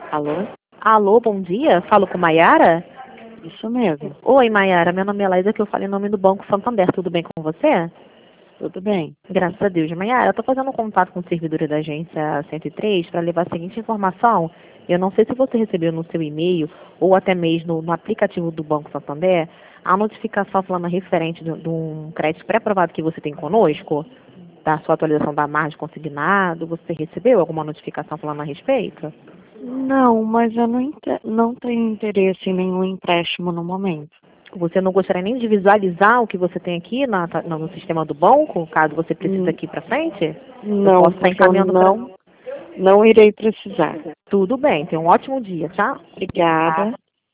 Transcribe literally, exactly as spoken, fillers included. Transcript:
Alô? Alô, bom dia. Falo com Maiara? Isso mesmo. Oi, Maiara. Meu nome é Laísa, que eu falo em nome do Banco Santander. Tudo bem com você? Tudo bem. Graças a Deus. Maiara, eu estou fazendo um contato com o servidor da agência cento e três para levar a seguinte informação. Eu não sei se você recebeu no seu e-mail ou até mesmo no, no aplicativo do Banco Santander a notificação falando referente de, de um crédito pré-aprovado que você tem conosco, da sua atualização da margem consignado. Você recebeu alguma notificação falando a respeito? Não, mas eu não, inte- não tenho interesse em nenhum empréstimo no momento. Você não gostaria nem de visualizar o que você tem aqui na, no, no sistema do banco, caso você precise Hum, aqui para frente? Eu Não, posso estar porque eu encaminhando para... não, não irei precisar. Tudo bem, tenha um ótimo dia, tá? Obrigada.